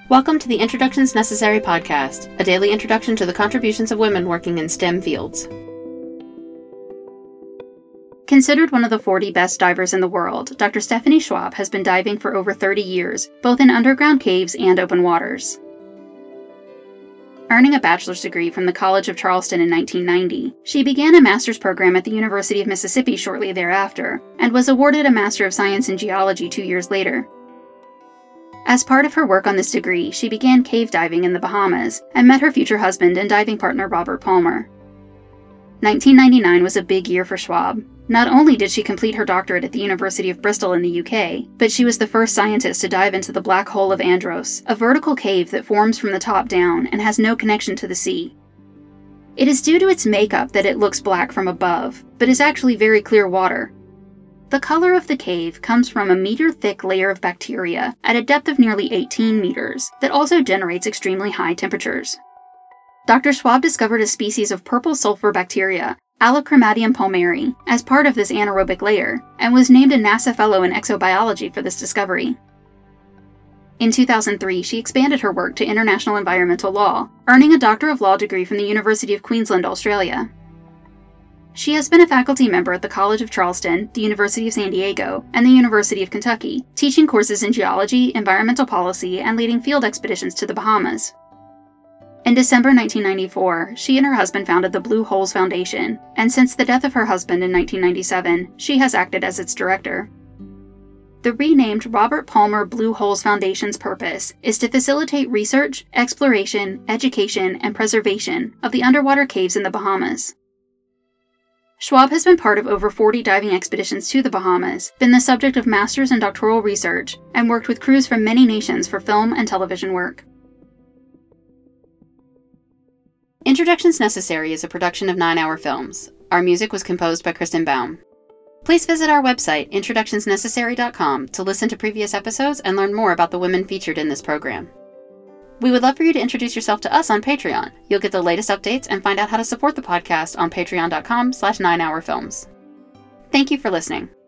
Welcome to the Introductions Necessary podcast, a daily introduction to the contributions of women working in STEM fields. Considered one of the 40 best divers in the world, Dr. Stephanie Schwab has been diving for over 30 years, both in underground caves and open waters. Earning a bachelor's degree from the College of Charleston in 1990, she began a master's program at the University of Mississippi shortly thereafter, and was awarded a Master of Science in Geology 2 years later. As part of her work on this degree, she began cave diving in the Bahamas and met her future husband and diving partner Robert Palmer. 1999 was a big year for Schwab. Not only did she complete her doctorate at the University of Bristol in the UK, but she was the first scientist to dive into the Black Hole of Andros, a vertical cave that forms from the top down and has no connection to the sea. It is due to its makeup that it looks black from above, but is actually very clear water. The color of the cave comes from a meter-thick layer of bacteria at a depth of nearly 18 meters that also generates extremely high temperatures. Dr. Schwab discovered a species of purple sulfur bacteria, Allochromatium palmeri, as part of this anaerobic layer, and was named a NASA Fellow in Exobiology for this discovery. In 2003, she expanded her work to international environmental law, earning a Doctor of Law degree from the University of Queensland, Australia. She has been a faculty member at the College of Charleston, the University of San Diego, and the University of Kentucky, teaching courses in geology, environmental policy, and leading field expeditions to the Bahamas. In December 1994, she and her husband founded the Blue Holes Foundation, and since the death of her husband in 1997, she has acted as its director. The renamed Robert Palmer Blue Holes Foundation's purpose is to facilitate research, exploration, education, and preservation of the underwater caves in the Bahamas. Schwab has been part of over 40 diving expeditions to the Bahamas, been the subject of master's and doctoral research, and worked with crews from many nations for film and television work. Introductions Necessary is a production of 9 Hour Films. Our music was composed by Kristen Baum. Please visit our website, introductionsnecessary.com, to listen to previous episodes and learn more about the women featured in this program. We would love for you to introduce yourself to us on Patreon. You'll get the latest updates and find out how to support the podcast on patreon.com/9hourfilms. Thank you for listening.